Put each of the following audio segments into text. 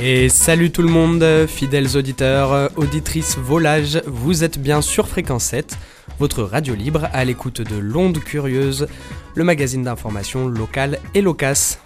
Et salut tout le monde, fidèles auditeurs, auditrices volages, vous êtes bien sur Fréquence 7, votre radio libre à l'écoute de l'Onde Curieuse, le magazine d'information locale et loquace.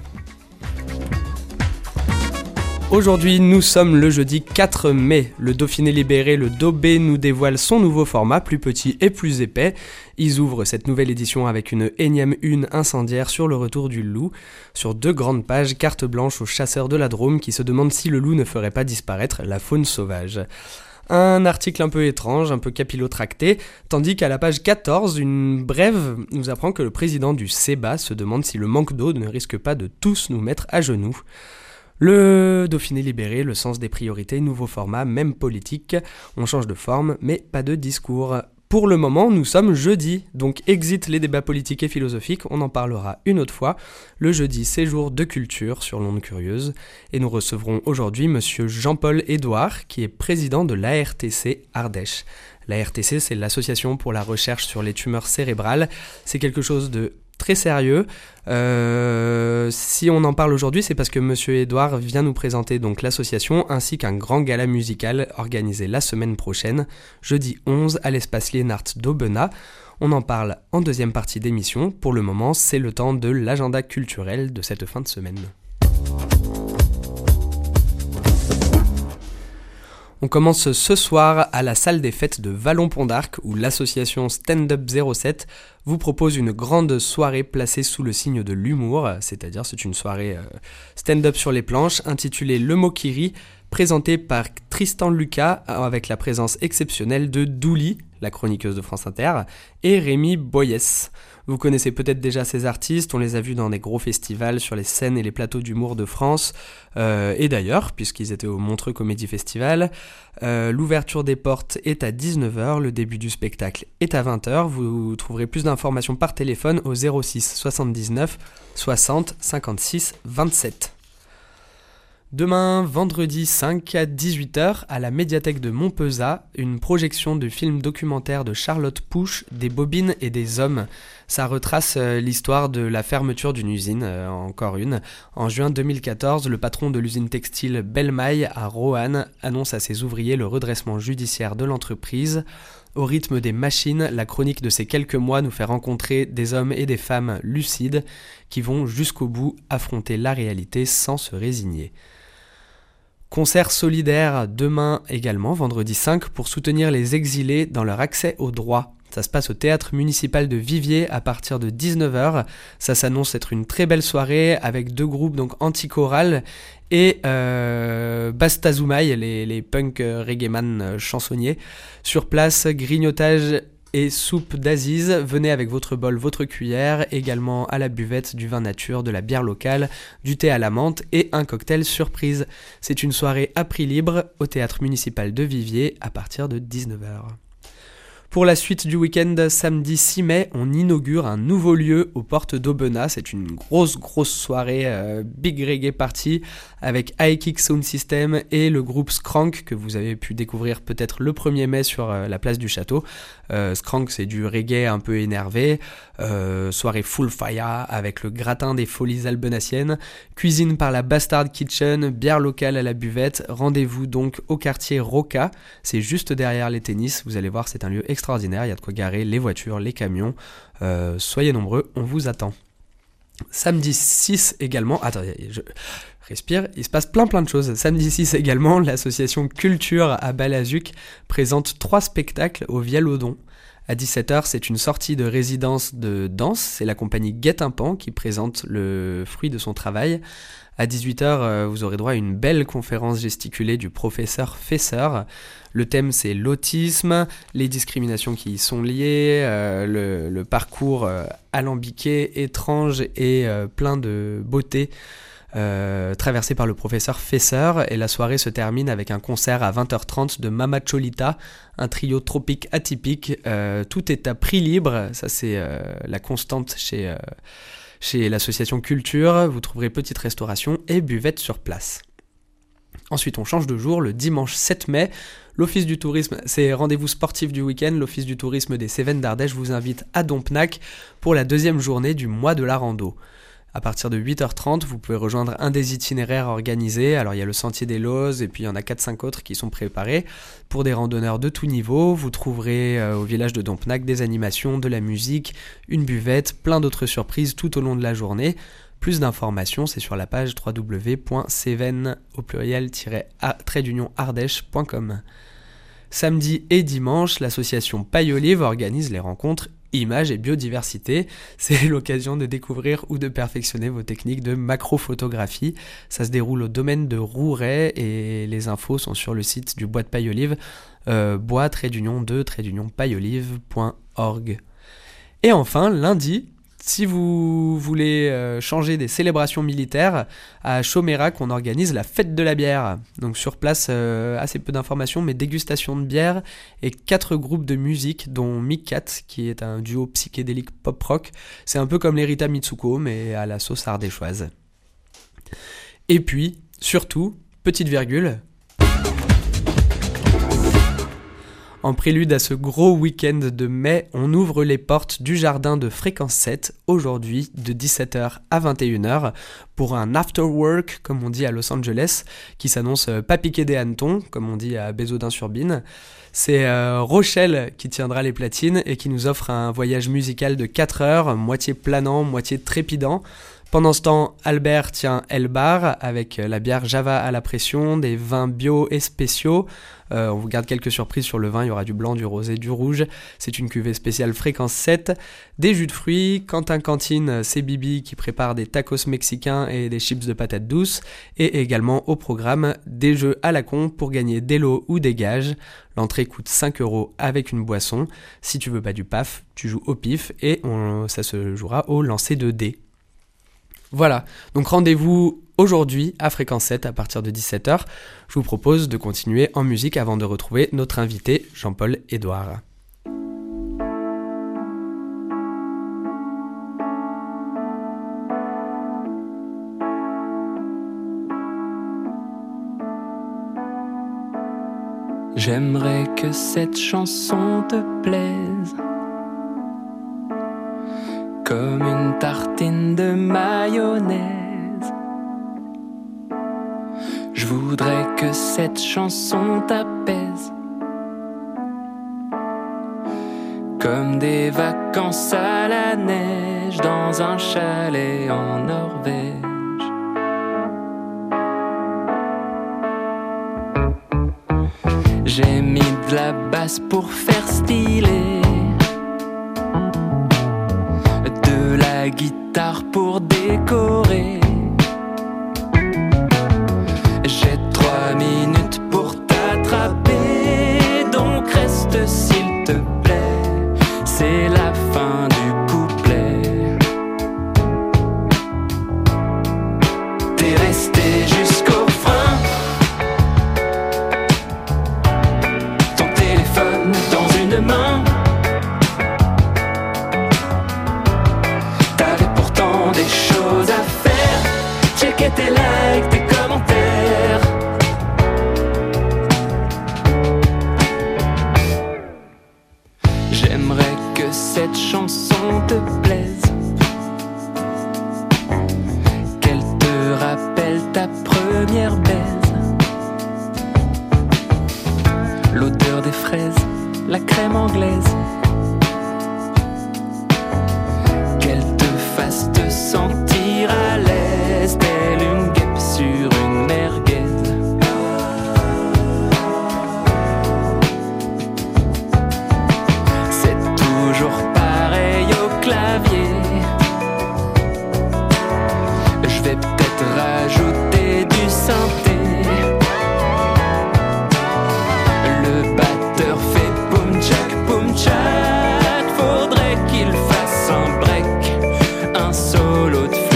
Aujourd'hui, nous sommes le jeudi 4 mai. Le Dauphiné libéré, le Daubé, nous dévoile son nouveau format, plus petit et plus épais. Ils ouvrent cette nouvelle édition avec une énième une incendiaire sur le retour du loup. Sur 2 grandes pages, carte blanche aux chasseurs de la Drôme qui se demandent si le loup ne ferait pas disparaître la faune sauvage. Un article un peu étrange, un peu capillotracté, tandis qu'à la page 14, une brève nous apprend que le président du CEBA se demande si le manque d'eau ne risque pas de tous nous mettre à genoux. Le Dauphiné libéré, le sens des priorités, nouveau format, même politique. On change de forme, mais pas de discours. Pour le moment, nous sommes jeudi, donc exit les débats politiques et philosophiques, on en parlera une autre fois. Le jeudi, c'est jour de culture sur l'Onde Curieuse. Et nous recevrons aujourd'hui monsieur Jean-Paul Édouard, qui est président de l'ARTC Ardèche. L'ARTC, c'est l'Association pour la recherche sur les tumeurs cérébrales. C'est quelque chose de très sérieux. Si on en parle aujourd'hui, c'est parce que monsieur Édouard vient nous présenter donc l'association ainsi qu'un grand gala musical organisé la semaine prochaine, jeudi 11 à l'espace Liénart d'Aubenas. On en parle en deuxième partie d'émission. Pour le moment, c'est le temps de l'agenda culturel de cette fin de semaine. On commence ce soir à la salle des fêtes de Vallon-Pont d'Arc où l'association Stand-Up 07 vous propose une grande soirée placée sous le signe de l'humour, c'est-à-dire c'est une soirée stand-up sur les planches intitulée Le mot qui rit, présentée par Tristan Lucas avec la présence exceptionnelle de Douli, la chroniqueuse de France Inter, et Rémi Boyès. Vous connaissez peut-être déjà ces artistes, on les a vus dans des gros festivals sur les scènes et les plateaux d'humour de France, et d'ailleurs, puisqu'ils étaient au Montreux Comédie Festival. L'ouverture des portes est à 19h, le début du spectacle est à 20h. Vous trouverez plus d'informations par téléphone au 06 79 60 56 27. Demain, vendredi 5 à 18h, à la médiathèque de Montpezat, une projection du film documentaire de Charlotte Pouche, Des bobines et des hommes. Ça retrace l'histoire de la fermeture d'une usine, encore une. En juin 2014, le patron de l'usine textile Belmaille à Roanne annonce à ses ouvriers le redressement judiciaire de l'entreprise. Au rythme des machines, la chronique de ces quelques mois nous fait rencontrer des hommes et des femmes lucides qui vont jusqu'au bout affronter la réalité sans se résigner. Concert solidaire demain également, vendredi 5, pour soutenir les exilés dans leur accès aux droits. Ça se passe au théâtre municipal de Viviers à partir de 19h. Ça s'annonce être une très belle soirée avec 2 groupes donc anti-choral et Bastazoumaï, les punk reggaeman chansonniers. Sur place, grignotage et soupe d'Aziz, venez avec votre bol, votre cuillère, également à la buvette du vin nature, de la bière locale, du thé à la menthe et un cocktail surprise. C'est une soirée à prix libre au théâtre municipal de Viviers à partir de 19h. Pour la suite du week-end, samedi 6 mai, on inaugure un nouveau lieu aux portes d'Aubenas. C'est une grosse soirée Big Reggae Party avec High Kick Sound System et le groupe Skrank que vous avez pu découvrir peut-être le 1er mai sur la place du château. Skrank, c'est du reggae un peu énervé. Soirée full fire avec le gratin des folies albenaciennes. Cuisine par la Bastard Kitchen, bière locale à la buvette. Rendez-vous donc au quartier Roca. C'est juste derrière les tennis. Vous allez voir, c'est un lieu extraordinaire, il y a de quoi garer les voitures, les camions, soyez nombreux, on vous attend. Samedi 6 également, attendez, je respire, il se passe plein de choses. Samedi 6 également, l'association Culture à Balazuc présente 3 spectacles au Vialodon. À 17h, c'est une sortie de résidence de danse, c'est la compagnie Guet-un-Pan qui présente le fruit de son travail. À 18h, vous aurez droit à une belle conférence gesticulée du professeur Fesseur. Le thème, c'est l'autisme, les discriminations qui y sont liées, le parcours alambiqué, étrange et plein de beauté traversé par le professeur Fesseur. Et la soirée se termine avec un concert à 20h30 de Mama Cholita, un trio tropique atypique. Tout est à prix libre, ça c'est la constante chez l'association Culture. Vous trouverez petite restauration et buvette sur place. Ensuite, on change de jour, le dimanche 7 mai, l'Office du tourisme, c'est rendez-vous sportif du week-end, l'Office du tourisme des Cévennes d'Ardèche vous invite à Dompnac pour la 2e journée du mois de la rando. À partir de 8h30, vous pouvez rejoindre un des itinéraires organisés. Alors il y a le Sentier des Lozes et puis il y en a 4-5 autres qui sont préparés pour des randonneurs de tout niveau. Vous trouverez au village de Dompenac des animations, de la musique, une buvette, plein d'autres surprises tout au long de la journée. Plus d'informations, c'est sur la page www.cevennes-ardèche.com. Samedi et dimanche, l'association Paille Olive organise les rencontres Images et biodiversité. C'est l'occasion de découvrir ou de perfectionner vos techniques de macrophotographie. Ça se déroule au domaine de Rouret et les infos sont sur le site du Bois de Paille Olive, bois-de-pailleolive.org. Et enfin, lundi, si vous voulez changer des célébrations militaires, à Chaumérac, on organise la fête de la bière. Donc sur place, assez peu d'informations, mais dégustation de bière et 4 groupes de musique, dont Mikat, qui est un duo psychédélique pop-rock. C'est un peu comme les Rita Mitsuko, mais à la sauce ardéchoise. Et puis, surtout, petite virgule, en prélude à ce gros week-end de mai, on ouvre les portes du jardin de Fréquence 7, aujourd'hui, de 17h à 21h, pour un after-work, comme on dit à Los Angeles, qui s'annonce pas piqué des hannetons, comme on dit à Bézaudun-sur-Bine. C'est Rochelle qui tiendra les platines et qui nous offre un voyage musical de 4 heures, moitié planant, moitié trépidant. Pendant ce temps, Albert tient El Bar avec la bière Java à la pression, des vins bio et spéciaux. On vous garde quelques surprises sur le vin, il y aura du blanc, du rosé, du rouge. C'est une cuvée spéciale Fréquence 7. Des jus de fruits, Quentin Cantine, c'est Bibi qui prépare des tacos mexicains et des chips de patates douces. Et également au programme, des jeux à la con pour gagner des lots ou des gages. L'entrée coûte 5€ avec une boisson. Si tu veux pas du paf, tu joues au pif et ça se jouera au lancer de dés. Voilà, donc rendez-vous aujourd'hui à Fréquence 7 à partir de 17h. Je vous propose de continuer en musique avant de retrouver notre invité Jean-Paul Édouard. J'aimerais que cette chanson te plaise, comme une tartine de mayonnaise. Je voudrais que cette chanson t'apaise, comme des vacances à la neige dans un chalet en Norvège. J'ai mis de la basse pour faire stylé, de la guitare pour décorer. J'ai 3 minutes pour t'attraper, donc reste s'il te plaît, c'est la fin du couplet. T'es resté jusqu'au fin, ton téléphone dans une main. Des choses à faire, checker tes likes, tes commentaires. J'aimerais que cette chanson te plaise, qu'elle te rappelle ta première baise, l'odeur des fraises, la crème anglaise, fasse te sentir à l'aise, telle une guêpe sur une merguez. C'est toujours pareil au clavier. Je vais peut-être rajouter du synthé. Le batteur fait boum tchak, faudrait qu'il fasse un break, un solo de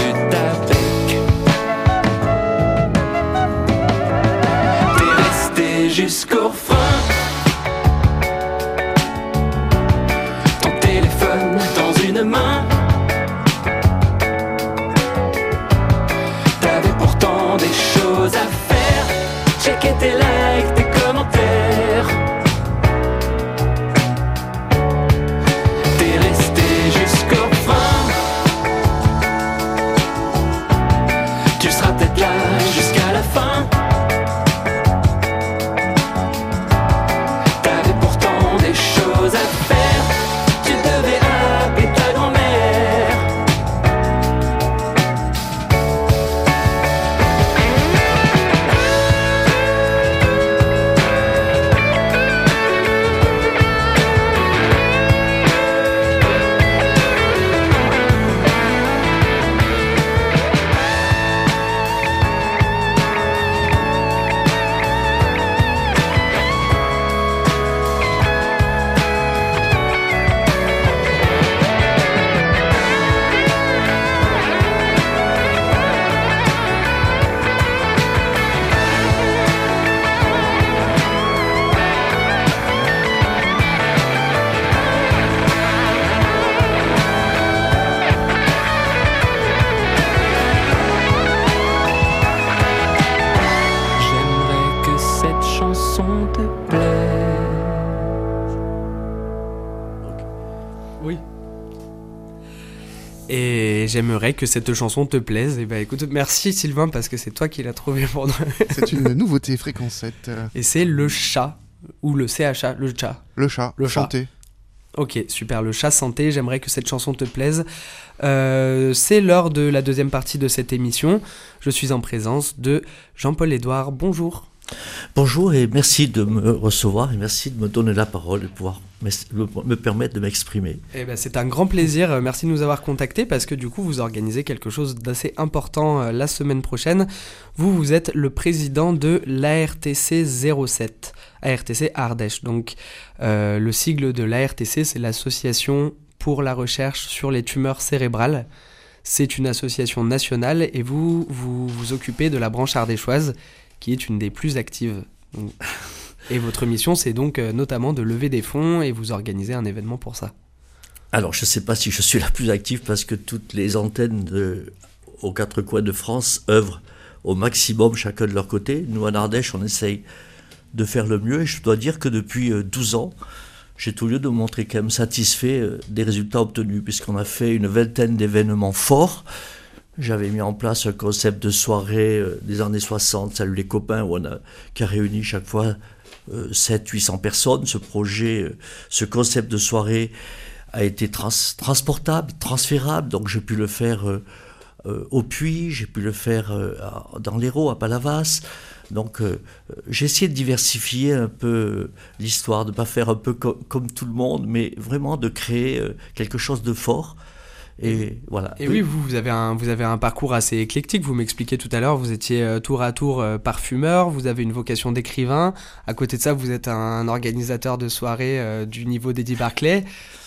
Et j'aimerais que cette chanson te plaise. Et bah écoute, merci Sylvain parce que c'est toi qui l'as trouvé pour nous. C'est une nouveauté Fréquence 7. Et c'est Le Chat, ou le CHA, Le Chat. Le Chat, chanté. Ok, super, Le Chat Santé, j'aimerais que cette chanson te plaise. C'est l'heure de la deuxième partie de cette émission. Je suis en présence de Jean-Paul Édouard, bonjour. Bonjour et merci de me recevoir et merci de me donner la parole et de pouvoir me permettre de m'exprimer. Eh ben, c'est un grand plaisir, merci de nous avoir contactés parce que du coup vous organisez quelque chose d'assez important la semaine prochaine. Vous êtes le président de l'ARTC 07, ARTC Ardèche. Donc le sigle de l'ARTC, c'est l'Association pour la recherche sur les tumeurs cérébrales. C'est une association nationale et vous vous occupez de la branche ardéchoise qui est une des plus actives. Donc, et votre mission, c'est donc notamment de lever des fonds et vous organisez un événement pour ça. Alors, je ne sais pas si je suis la plus active parce que toutes les antennes aux quatre coins de France œuvrent au maximum, chacun de leur côté. Nous, en Ardèche, on essaye de faire le mieux et je dois dire que depuis 12 ans, j'ai tout lieu de me montrer quand même satisfait des résultats obtenus puisqu'on a fait une vingtaine d'événements forts. J'avais mis en place un concept de soirée des années 60, Salut les copains, qui a réuni chaque fois 700-800 personnes. Ce projet, ce concept de soirée a été transportable, transférable, donc j'ai pu le faire au Puy, j'ai pu le faire dans l'Hérault, à Palavas. Donc j'ai essayé de diversifier un peu l'histoire, de ne pas faire un peu comme tout le monde, mais vraiment de créer quelque chose de fort. Et voilà. Et oui, vous avez un parcours assez éclectique. Vous m'expliquez tout à l'heure, vous étiez tour à tour parfumeur, vous avez une vocation d'écrivain. À côté de ça, vous êtes un organisateur de soirées du niveau d'Eddie Barclay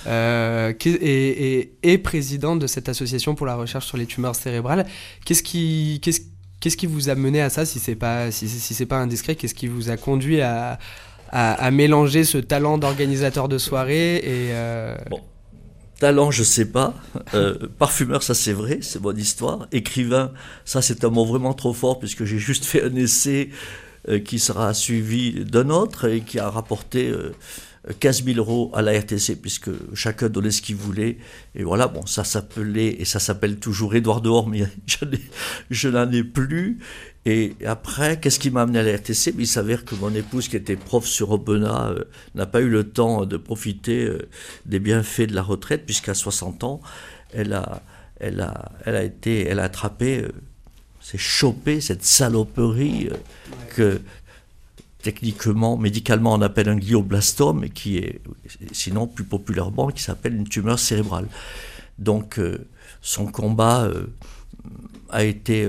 et président de cette association pour la recherche sur les tumeurs cérébrales. Qu'est-ce qui vous a mené à ça, si c'est pas indiscret? Qu'est-ce qui vous a conduit à mélanger ce talent d'organisateur de soirées et Bon. Talent, je sais pas. Parfumeur, ça c'est vrai, c'est mon histoire. Écrivain, ça c'est un mot vraiment trop fort puisque j'ai juste fait un essai qui sera suivi d'un autre et qui a rapporté 15 000 € à la RTC puisque chacun donnait ce qu'il voulait. Et voilà, bon, ça s'appelait et ça s'appelle toujours Édouard Dehors, mais je n'en ai plus. Et après, qu'est-ce qui m'a amené à la RTC? Il s'avère que mon épouse, qui était prof sur Aubenas, n'a pas eu le temps de profiter des bienfaits de la retraite, puisqu'à 60 ans, elle a attrapé, s'est chopé cette saloperie que techniquement, médicalement, on appelle un glioblastome, et qui est, sinon plus populairement, qui s'appelle une tumeur cérébrale. Donc, son combat a été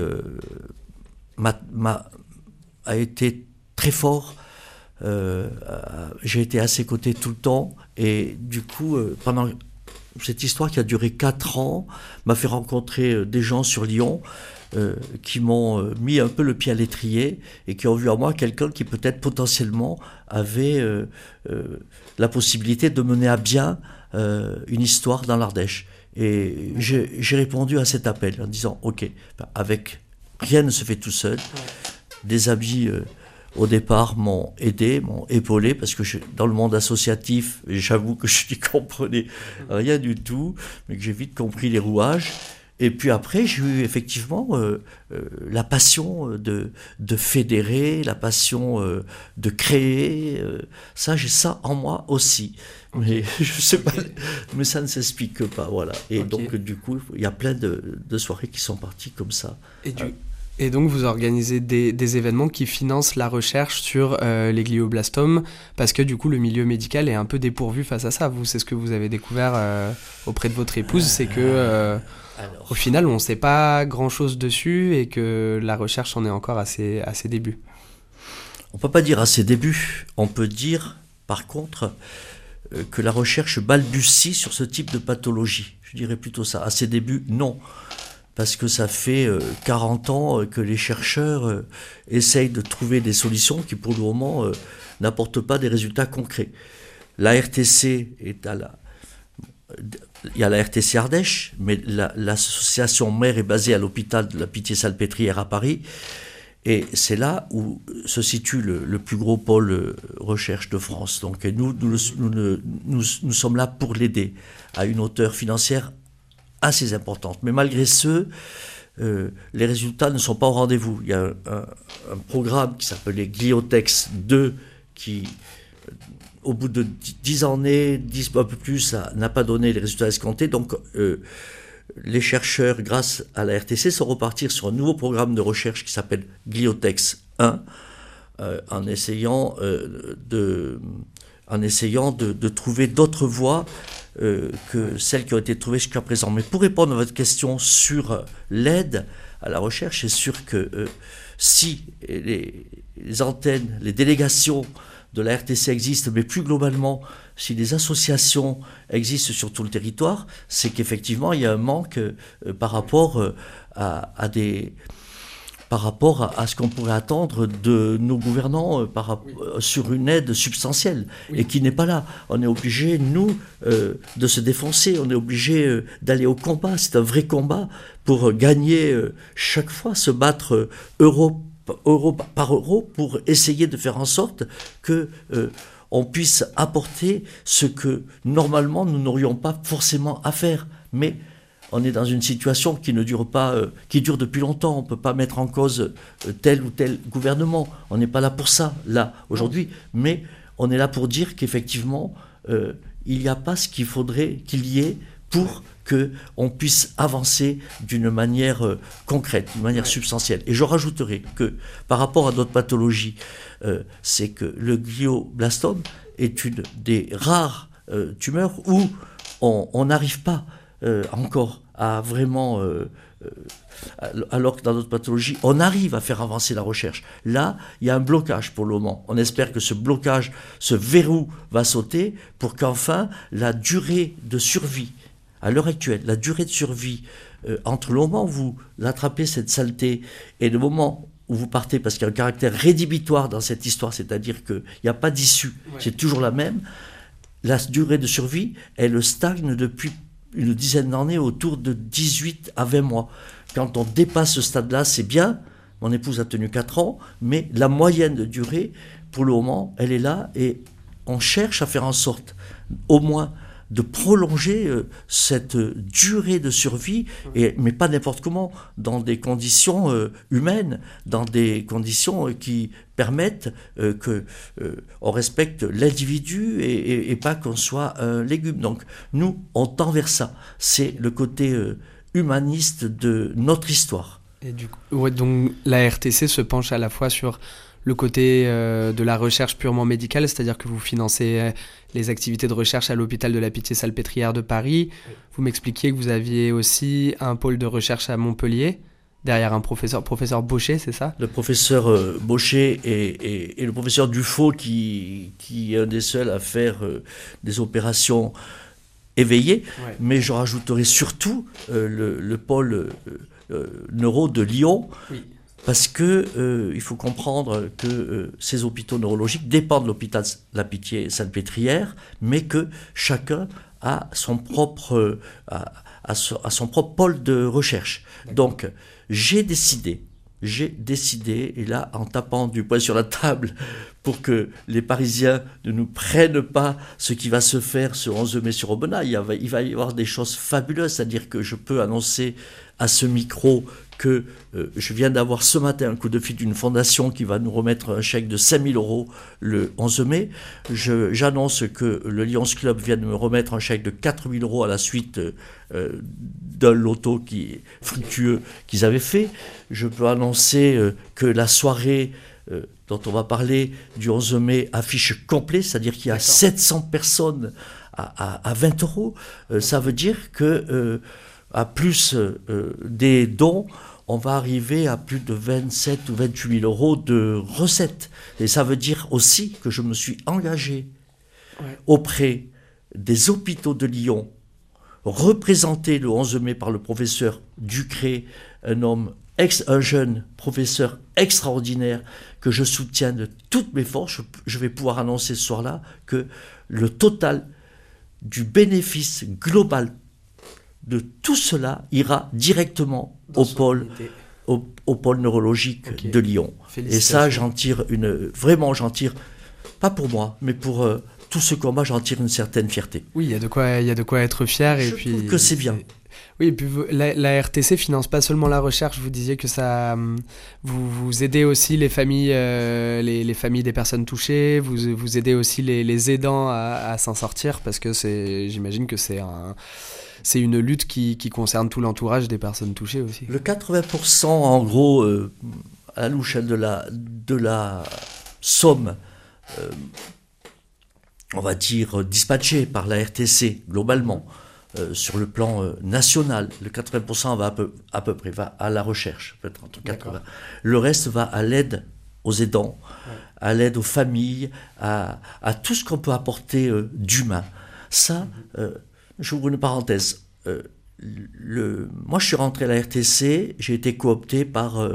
très fort. J'ai été à ses côtés tout le temps et du coup pendant cette histoire qui a duré 4 ans m'a fait rencontrer des gens sur Lyon qui m'ont mis un peu le pied à l'étrier et qui ont vu en moi quelqu'un qui peut-être potentiellement avait la possibilité de mener à bien une histoire dans l'Ardèche. Et j'ai répondu à cet appel en disant ok, rien ne se fait tout seul. Des amis, au départ, m'ont aidé, m'ont épaulé, parce que dans le monde associatif, j'avoue que je n'y comprenais rien du tout, mais que j'ai vite compris les rouages. Et puis après, j'ai eu effectivement la passion de fédérer, la passion de créer. J'ai ça en moi aussi. Mais je sais pas, mais ça ne s'explique pas, voilà. Et donc, du coup, il y a plein de soirées qui sont parties comme ça. Et donc, vous organisez des événements qui financent la recherche sur les glioblastomes, parce que du coup, le milieu médical est un peu dépourvu face à ça. C'est ce que vous avez découvert auprès de votre épouse, c'est que au final, on ne sait pas grand-chose dessus et que la recherche en est encore à ses débuts. On ne peut pas dire à ses débuts. On peut dire, par contre, que la recherche balbutie sur ce type de pathologie. Je dirais plutôt ça. À ses débuts, non. Parce que ça fait 40 ans que les chercheurs essayent de trouver des solutions qui, pour le moment, n'apportent pas des résultats concrets. La RTC est il y a la RTC Ardèche, mais l'association mère est basée à l'hôpital de la Pitié-Salpêtrière à Paris. Et c'est là où se situe le plus gros pôle recherche de France. Donc nous sommes là pour l'aider à une hauteur financière assez importantes. Mais malgré ce, les résultats ne sont pas au rendez-vous. Il y a un programme qui s'appelait Gliotex 2 qui, au bout de 10 années, 10 un peu plus, n'a pas donné les résultats escomptés. Donc, les chercheurs, grâce à la RTC, sont repartis sur un nouveau programme de recherche qui s'appelle Gliotex 1, en essayant de trouver d'autres voies que celles qui ont été trouvées jusqu'à présent. Mais pour répondre à votre question sur l'aide à la recherche, c'est sûr que si les antennes, les délégations de la RTC existent, mais plus globalement, si des associations existent sur tout le territoire, c'est qu'effectivement, il y a un manque par rapport à ce qu'on pourrait attendre de nos gouvernants sur une aide substantielle, et qui n'est pas là. On est obligé, nous, de se défoncer, on est obligé d'aller au combat. C'est un vrai combat pour gagner chaque fois, se battre euro par euro pour essayer de faire en sorte que on puisse apporter ce que normalement nous n'aurions pas forcément à faire. Mais on est dans une situation qui ne dure pas, qui dure depuis longtemps. On ne peut pas mettre en cause tel ou tel gouvernement. On n'est pas là pour ça, là, aujourd'hui. Mais on est là pour dire qu'effectivement, il n'y a pas ce qu'il faudrait qu'il y ait pour qu'on puisse avancer d'une manière concrète, d'une manière substantielle. Et je rajouterai que, par rapport à d'autres pathologies, c'est que le glioblastome est une des rares tumeurs où on n'arrive pas encore à vraiment... alors que dans d'autres pathologies, on arrive à faire avancer la recherche. Là, il y a un blocage pour le moment. On espère que ce blocage, ce verrou va sauter pour qu'enfin la durée de survie, à l'heure actuelle, la durée de survie entre le moment où vous attrapez cette saleté et le moment où vous partez, parce qu'il y a un caractère rédhibitoire dans cette histoire, c'est-à-dire qu'il n'y a pas d'issue, c'est toujours la même, la durée de survie, elle stagne depuis une dizaine d'années autour de 18 à 20 mois. Quand on dépasse ce stade-là, c'est bien, mon épouse a tenu 4 ans, mais la moyenne de durée, pour le moment, elle est là, et on cherche à faire en sorte, au moins, de prolonger cette durée de survie, mais pas n'importe comment, dans des conditions humaines, dans des conditions qui permettent qu'on respecte l'individu et pas qu'on soit un légume. Donc nous, on tend vers ça. C'est le côté humaniste de notre histoire. Et du coup, donc la RTC se penche à la fois sur le côté de la recherche purement médicale, c'est-à-dire que vous financez les activités de recherche à l'hôpital de la Pitié-Salpêtrière de Paris. Oui. Vous m'expliquiez que vous aviez aussi un pôle de recherche à Montpellier, derrière un professeur Baucher, c'est ça ? Le professeur Baucher et le professeur Dufaux, qui est un des seuls à faire des opérations éveillées. Ouais. Mais je rajouterai surtout le pôle neuro de Lyon. Oui. Parce que il faut comprendre que ces hôpitaux neurologiques dépendent de l'hôpital La Pitié-Salpêtrière, mais que chacun a son propre pôle de recherche. D'accord. Donc j'ai décidé, et là, en tapant du poing sur la table, pour que les Parisiens ne nous prennent pas ce qui va se faire ce 11 mai sur Aubenas, il va y avoir des choses fabuleuses, c'est-à-dire que je peux annoncer à ce micro que je viens d'avoir ce matin un coup de fil d'une fondation qui va nous remettre un chèque de 5 000 € le 11 mai. J'annonce que le Lions Club vient de me remettre un chèque de 4 000 € à la suite d'un loto fructueux qu'ils avaient fait. Je peux annoncer que la soirée dont on va parler du 11 mai affiche complet, c'est-à-dire qu'il y a 700 personnes à 20 €. Ça veut dire que à plus des dons, on va arriver à plus de 27 ou 28 000 € de recettes. Et ça veut dire aussi que je me suis engagé auprès des hôpitaux de Lyon, représenté le 11 mai par le professeur Ducré, un jeune professeur extraordinaire que je soutiens de toutes mes forces. Je vais pouvoir annoncer ce soir-là que le total du bénéfice global de tout cela ira directement au pôle neurologique de Lyon. Et ça, j'en tire pas pour moi, mais pour tout ce combat, j'en tire une certaine fierté. Oui, il y a de quoi être fier. Je trouve que c'est bien. Oui, et puis la RTC finance pas seulement la recherche. Vous disiez que ça, vous aidez aussi les familles, les familles des personnes touchées. Vous aidez aussi les aidants à s'en sortir, parce que j'imagine que c'est une lutte qui concerne tout l'entourage des personnes touchées aussi. Le 80%, en gros, à l'échelle de la somme, on va dire, dispatchée par la RTC, globalement, sur le plan national, le 80% va à peu près va à la recherche, peut-être entre 80. Le reste va à l'aide aux aidants, à l'aide aux familles, à tout ce qu'on peut apporter d'humain. Ça, j'ouvre une parenthèse. Moi, je suis rentré à la RTC, j'ai été coopté par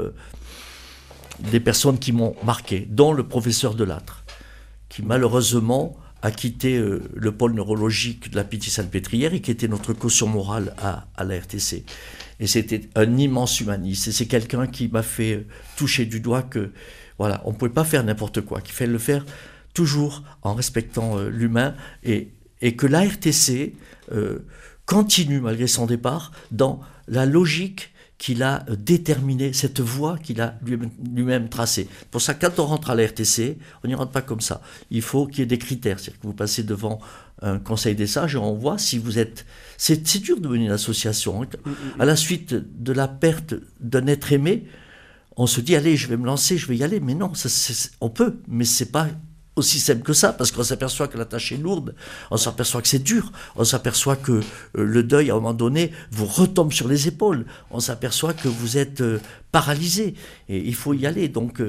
des personnes qui m'ont marqué, dont le professeur Delattre, qui malheureusement a quitté le pôle neurologique de la Pitié-Salpêtrière et qui était notre caution morale à la RTC. Et c'était un immense humaniste. Et c'est quelqu'un qui m'a fait toucher du doigt que, voilà, on ne pouvait pas faire n'importe quoi, qu'il fallait le faire toujours en respectant l'humain et que la RTC continue, malgré son départ, dans la logique qu'il a déterminée, cette voie qu'il a lui-même tracée. Pour ça, quand on rentre à la RTC, on n'y rentre pas comme ça. Il faut qu'il y ait des critères. C'est-à-dire que vous passez devant un conseil des sages et on voit si vous êtes... C'est dur de mener une association. À la suite de la perte d'un être aimé, on se dit, allez, je vais me lancer, je vais y aller. Mais non, on peut, mais c'est pas aussi simple que ça, parce qu'on s'aperçoit que la tâche est lourde, on s'aperçoit que c'est dur, on s'aperçoit que le deuil, à un moment donné, vous retombe sur les épaules, on s'aperçoit que vous êtes paralysé, et il faut y aller. Donc,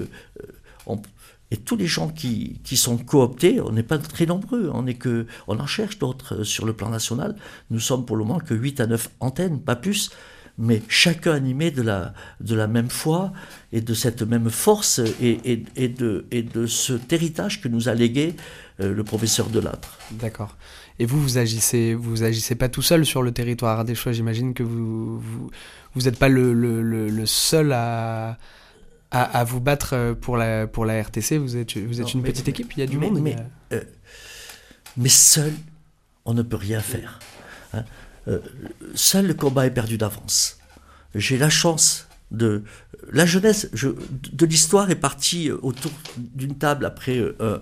et tous les gens qui sont cooptés, on n'est pas très nombreux, on en cherche d'autres sur le plan national, nous sommes pour le moment que 8 à 9 antennes, pas plus, mais chacun animé de la même foi et de cette même force et de cet héritage que nous a légué le professeur Delattre. D'accord. Et vous agissez pas tout seul sur le territoire ardéchois. J'imagine que vous n'êtes pas le seul à vous battre pour la RTC. Vous êtes une petite équipe, il y a du monde. Mais seul, on ne peut rien faire. Hein. Seul le combat est perdu d'avance. J'ai la chance la jeunesse de l'histoire est partie autour d'une table après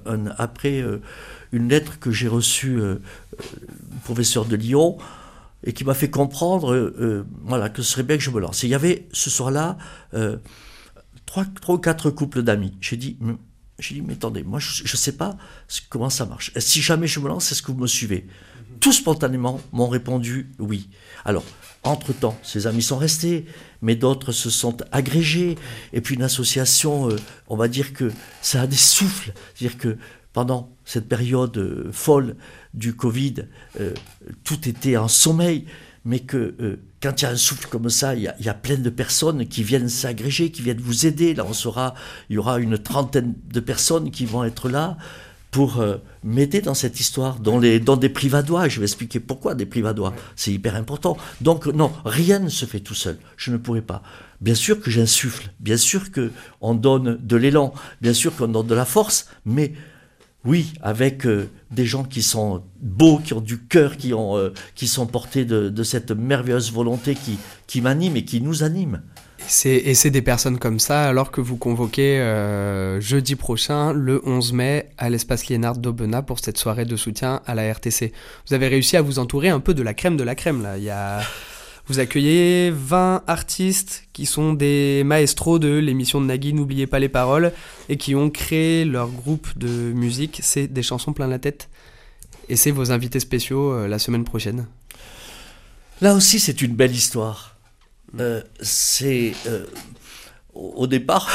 une lettre que j'ai reçue du professeur de Lyon et qui m'a fait comprendre que ce serait bien que je me lance. Et il y avait ce soir-là 3 ou 4 couples d'amis. J'ai dit, mais attendez, moi je ne sais pas comment ça marche. Si jamais je me lance, est-ce que vous me suivez ? Tout spontanément m'ont répondu oui. Alors, entre-temps, ces amis sont restés, mais d'autres se sont agrégés. Et puis une association, on va dire que ça a des souffles. C'est-à-dire que pendant cette période folle du Covid, tout était en sommeil, mais que quand il y a un souffle comme ça, il y a plein de personnes qui viennent s'agréger, qui viennent vous aider. Là, il y aura une 30aine de personnes qui vont être là pour m'aider dans cette histoire, dans des privadois. Je vais expliquer pourquoi des privadois. C'est hyper important. Donc non, rien ne se fait tout seul. Je ne pourrais pas. Bien sûr que j'insuffle, bien sûr qu'on donne de l'élan, bien sûr qu'on donne de la force, mais oui, avec des gens qui sont beaux, qui ont du cœur, qui sont portés de cette merveilleuse volonté qui m'anime et qui nous anime. Et c'est des personnes comme ça alors que vous convoquez jeudi prochain, le 11 mai, à l'espace Liénard d'Aubenas pour cette soirée de soutien à la RTC. Vous avez réussi à vous entourer un peu de la crème là. Vous accueillez 20 artistes qui sont des maestros de l'émission de Nagui, N'oubliez pas les paroles, et qui ont créé leur groupe de musique. C'est des chansons plein la tête. Et c'est vos invités spéciaux la semaine prochaine. Là aussi, c'est une belle histoire. Au départ,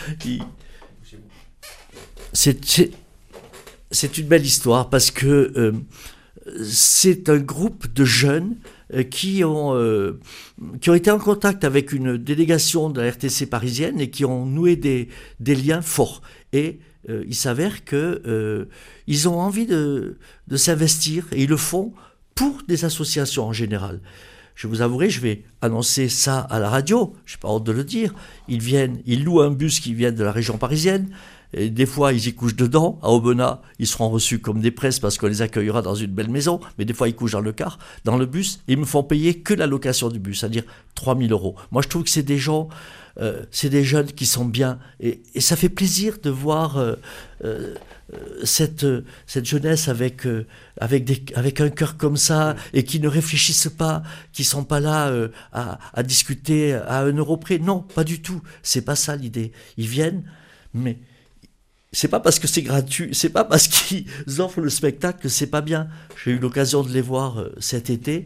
c'est une belle histoire parce que c'est un groupe de jeunes qui ont été en contact avec une délégation de la RTC parisienne et qui ont noué des liens forts. Et il s'avère qu'ils ont envie de s'investir et ils le font pour des associations en général. Je vous avouerai, je vais annoncer ça à la radio, je n'ai pas honte de le dire. Ils louent un bus qui vient de la région parisienne, Et des fois, ils y couchent dedans. À Aubenas, ils seront reçus comme des princes parce qu'on les accueillera dans une belle maison. Mais des fois, ils couchent dans le car, dans le bus. Et ils me font payer que la location du bus, c'est-à-dire 3 000 €. Moi, je trouve que c'est des gens, c'est des jeunes qui sont bien. Et ça fait plaisir de voir cette jeunesse avec un cœur comme ça et qui ne réfléchissent pas, qui sont pas là à discuter à 1 euro près. Non, pas du tout. C'est pas ça l'idée. Ils viennent, mais c'est pas parce que c'est gratuit, c'est pas parce qu'ils offrent le spectacle que c'est pas bien. J'ai eu l'occasion de les voir cet été.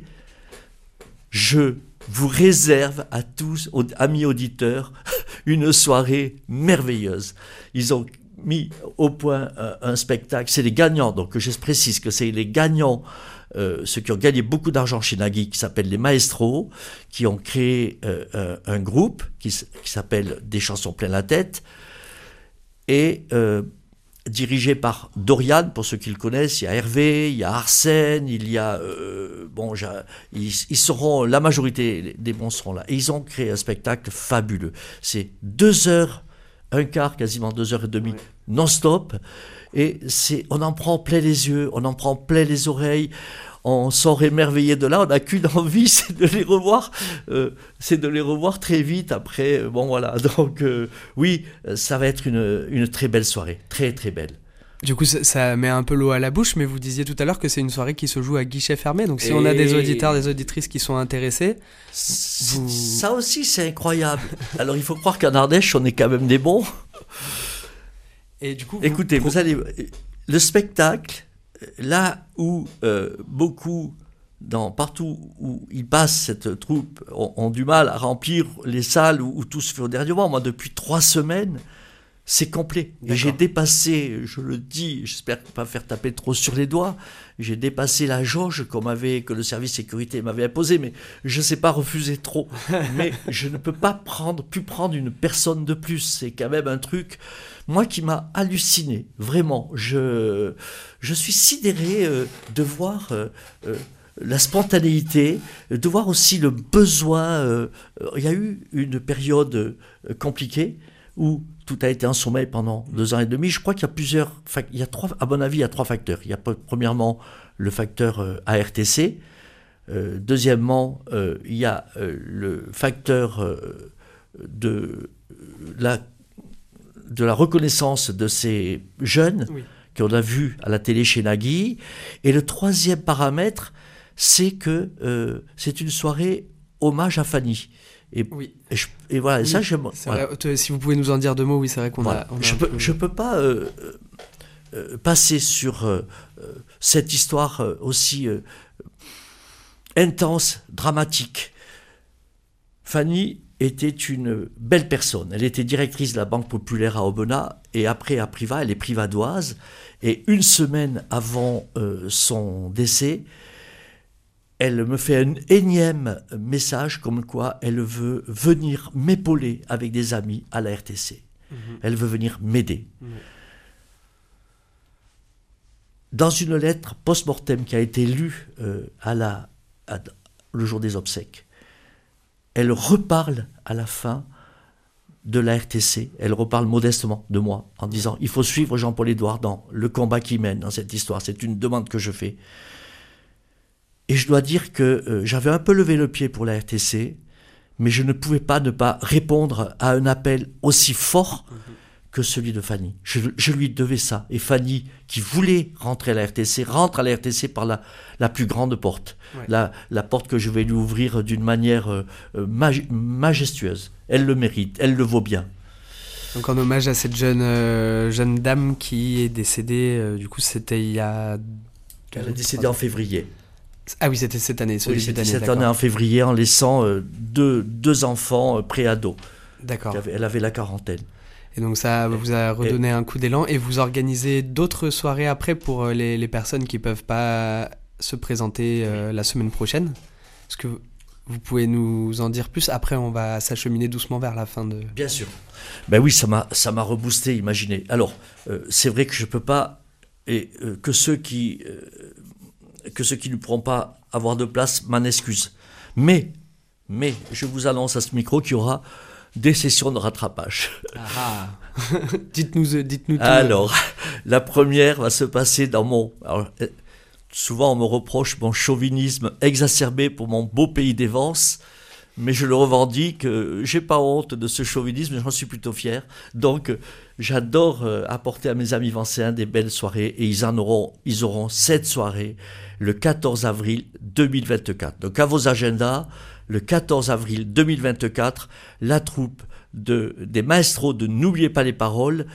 Je vous réserve à tous, amis auditeurs, une soirée merveilleuse. Ils ont mis au point un spectacle, c'est les gagnants, donc je précise que c'est les gagnants, ceux qui ont gagné beaucoup d'argent chez Nagui, qui s'appellent les Maestros, qui ont créé un groupe qui s'appelle Des chansons plein la tête, et dirigé par Dorian, pour ceux qui le connaissent. Il y a Hervé, il y a Arsène, il y a... ils seront, la majorité des bons seront là. Et ils ont créé un spectacle fabuleux. C'est 2h15, quasiment 2h30, non-stop. Et on en prend plein les yeux, on en prend plein les oreilles. On sort émerveillé de là, on n'a qu'une envie, c'est de les revoir très vite après. Bon voilà, donc oui, ça va être une très belle soirée, très très belle. Du coup, ça met un peu l'eau à la bouche, mais vous disiez tout à l'heure que c'est une soirée qui se joue à guichet fermé, donc si on a des auditeurs, des auditrices qui sont intéressés... Ça aussi, c'est incroyable. Alors il faut croire qu'en Ardèche, on est quand même des bons. Et du coup, écoutez, vous allez... Le spectacle... Là où beaucoup, partout où ils passent, cette troupe, ont du mal à remplir les salles où tout se fait au dernier moment. Moi, depuis 3 semaines, c'est complet. Et j'ai dépassé, je le dis, j'espère ne pas faire taper trop sur les doigts, j'ai dépassé la jauge que le service sécurité m'avait imposée, mais je ne sais pas refuser trop. Mais je ne peux pas plus prendre une personne de plus. C'est quand même un truc... Moi qui m'a halluciné, vraiment, je suis sidéré de voir la spontanéité, de voir aussi le besoin. Il y a eu une période compliquée où tout a été en sommeil pendant 2 ans et demi. Je crois qu'il y a à mon avis, il y a 3 facteurs. Il y a premièrement le facteur ARTC. Deuxièmement, il y a le facteur de la reconnaissance de ces jeunes qu'on a vus à la télé chez Nagui. Et le 3e paramètre, c'est que c'est une soirée hommage à Fanny. Et voilà, oui, ça j'aime. Voilà. Si vous pouvez nous en dire 2 mots, oui, c'est vrai qu'on voilà. Je peux pas passer sur cette histoire aussi intense, dramatique. Fanny était une belle personne. Elle était directrice de la Banque Populaire à Aubenas et après à Privas, elle est privadoise. Et 1 semaine avant son décès, elle me fait un énième message comme quoi elle veut venir m'épauler avec des amis à la RTC. Elle veut venir m'aider. Dans une lettre post-mortem qui a été lue le jour des obsèques, elle reparle à la fin de la RTC, elle reparle modestement de moi en disant « Il faut suivre Jean-Paul Édouard dans le combat qu'il mène dans cette histoire, c'est une demande que je fais ». Et je dois dire que j'avais un peu levé le pied pour la RTC, mais je ne pouvais pas ne pas répondre à un appel aussi fort que celui de Fanny. Je lui devais ça. Et Fanny, qui voulait rentrer à la RTC, rentre à la RTC par la plus grande porte. Ouais. La porte que je vais lui ouvrir d'une manière majestueuse. Elle le mérite, elle le vaut bien. Donc en hommage à cette jeune dame qui est décédée, du coup c'était il y a... Elle est décédée en février. Ah oui, c'était cette année. Oui, c'était cette année en février, en laissant deux enfants pré-ados. D'accord. Elle avait la quarantaine. Et donc ça vous a redonné un coup d'élan. Et vous organisez d'autres soirées après pour les personnes qui ne peuvent pas se présenter la semaine prochaine. Est-ce que vous pouvez nous en dire plus? Après, on va s'acheminer doucement vers la fin de... Bien sûr. Ben oui, ça m'a reboosté, imaginez. Alors, c'est vrai que je ne peux pas... Et que ceux qui ne pourront pas avoir de place m'en excusent. Mais je vous annonce à ce micro qu'il y aura des sessions de rattrapage. Ah. Dites-nous tout. Alors, la première va se passer dans mon... Alors, souvent, on me reproche mon chauvinisme exacerbé pour mon beau pays d'Évence, mais je le revendique, j'ai pas honte de ce chauvinisme, j'en suis plutôt fier. Donc, j'adore apporter à mes amis vancéens des belles soirées, et ils auront cette soirée le 14 avril 2024. Donc, à vos agendas, le 14 avril 2024, la troupe des maestros de N'oubliez pas les paroles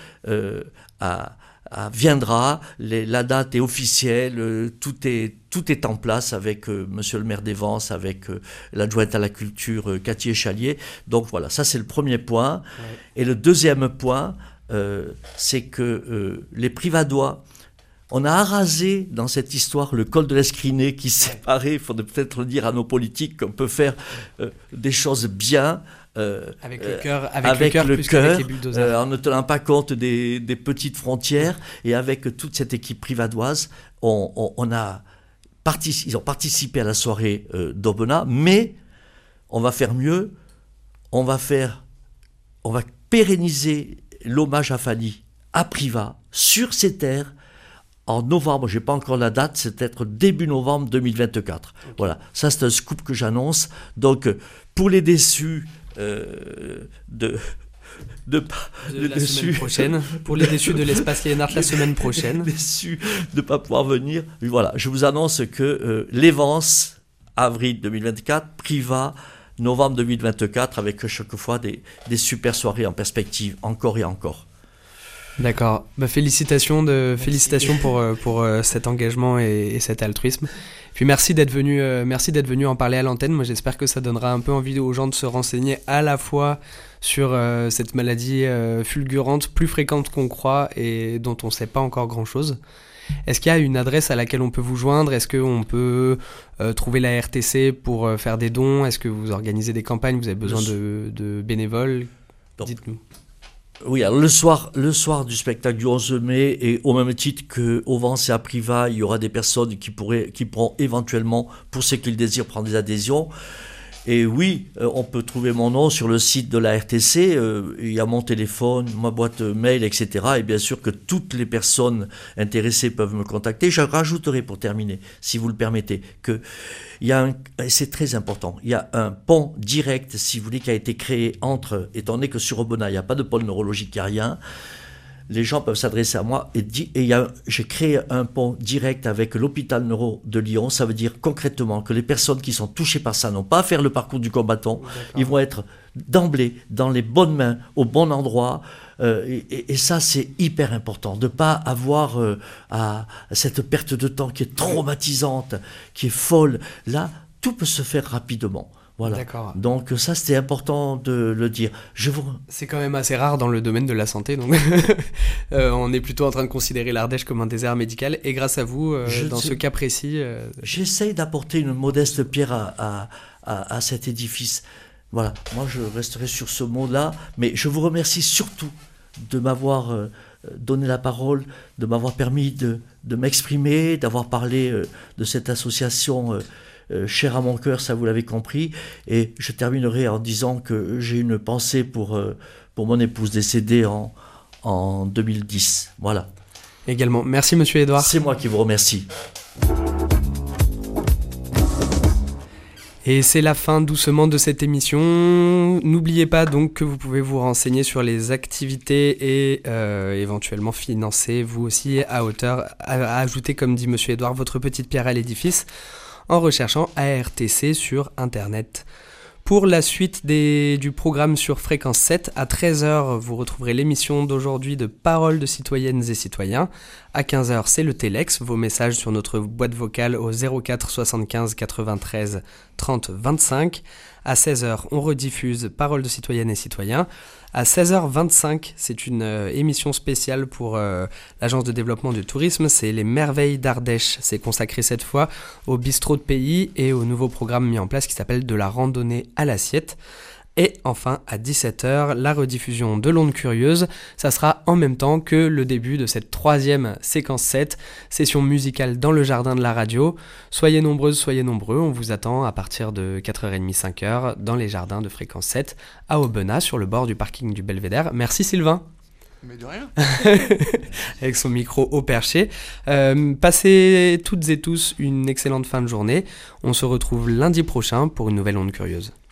viendra, la date est officielle, tout est en place avec monsieur le maire d'Évence, avec l'adjointe à la culture Cathy Échalier. Donc voilà, ça c'est le premier point. Ouais. Et le deuxième point, c'est que les Privadois, on a arasé dans cette histoire le col de l'Escriné qui séparait, il faudrait peut-être le dire à nos politiques, qu'on peut faire des choses bien. Avec le cœur plus qu'avec les bulldozers. En ne tenant pas compte des petites frontières, et avec toute cette équipe privadoise, ils ont participé à la soirée d'Aubenas, mais on va faire mieux, on va pérenniser l'hommage à Fanny à Privas, sur ces terres, en novembre, je n'ai pas encore la date, c'est peut-être début novembre 2024. Okay. Voilà, ça c'est un scoop que j'annonce. Donc, pour les déçus la semaine prochaine, pour les déçus de l'espace Liénart la semaine prochaine, déçus de ne pas pouvoir venir, voilà, je vous annonce que l'Évence, avril 2024, Privas, novembre 2024, avec chaque fois des super soirées en perspective, encore et encore. D'accord. Félicitations pour cet engagement et cet altruisme. Puis merci d'être venu en parler à l'antenne. Moi, j'espère que ça donnera un peu envie aux gens de se renseigner à la fois sur cette maladie fulgurante, plus fréquente qu'on croit et dont on ne sait pas encore grand-chose. Est-ce qu'il y a une adresse à laquelle on peut vous joindre ? Est-ce qu'on peut trouver la RTC pour faire des dons ? Est-ce que vous organisez des campagnes ? Vous avez besoin de bénévoles ? Dites-nous. Oui, alors le soir du spectacle du 11 mai, et au même titre qu'au Vence et à Privas, il y aura des personnes qui pourront éventuellement, pour ceux qui le désirent, prendre des adhésions. Et oui, on peut trouver mon nom sur le site de la RTC, il y a mon téléphone, ma boîte mail, etc. Et bien sûr que toutes les personnes intéressées peuvent me contacter. Je rajouterai pour terminer, si vous le permettez, que c'est très important, il y a un pont direct, si vous voulez, qui a été créé étant donné que sur Aubenas, il n'y a pas de pôle neurologique, il n'y a rien. Les gens peuvent s'adresser à moi j'ai créé un pont direct avec l'hôpital neuro de Lyon. Ça veut dire concrètement que les personnes qui sont touchées par ça n'ont pas à faire le parcours du combattant. D'accord. Ils vont être d'emblée dans les bonnes mains, au bon endroit. Et ça, c'est hyper important, de ne pas avoir cette perte de temps qui est traumatisante, qui est folle. Là, tout peut se faire rapidement. Voilà. D'accord. Donc ça, c'était important de le dire. C'est quand même assez rare dans le domaine de la santé, donc on est plutôt en train de considérer l'Ardèche comme un désert médical, et grâce à vous, ce cas précis... J'essaye d'apporter une modeste pierre à cet édifice. Voilà, moi je resterai sur ce mot-là, mais je vous remercie surtout de m'avoir donné la parole, de m'avoir permis de m'exprimer, d'avoir parlé de cette association... cher à mon cœur, ça vous l'avez compris. Et je terminerai en disant que j'ai une pensée pour mon épouse décédée en 2010. Voilà. Également. Merci Monsieur Édouard. C'est moi qui vous remercie. Et c'est la fin doucement de cette émission. N'oubliez pas donc que vous pouvez vous renseigner sur les activités et éventuellement financer vous aussi à ajouter, comme dit Monsieur Édouard, votre petite pierre à l'édifice en recherchant ARTC sur Internet. Pour la suite du programme sur Fréquence 7, à 13h, vous retrouverez l'émission d'aujourd'hui de Paroles de citoyennes et citoyens. À 15h, c'est le Télex, vos messages sur notre boîte vocale au 04 75 93 30 25. À 16h, on rediffuse Paroles de citoyennes et citoyens. À 16h25, c'est une émission spéciale pour l'Agence de développement du tourisme. C'est les Merveilles d'Ardèche. C'est consacré cette fois au bistrot de pays et au nouveau programme mis en place qui s'appelle De la randonnée à l'assiette. Et enfin, à 17h, la rediffusion de l'Onde Curieuse. Ça sera en même temps que le début de cette 3e séquence 7, session musicale dans le jardin de la radio. Soyez nombreuses, soyez nombreux, on vous attend à partir de 4h30, 5h dans les jardins de fréquence 7 à Aubenas, sur le bord du parking du Belvédère. Merci Sylvain. Mais de rien. Avec son micro haut perché. Passez toutes et tous une excellente fin de journée. On se retrouve lundi prochain pour une nouvelle Onde Curieuse.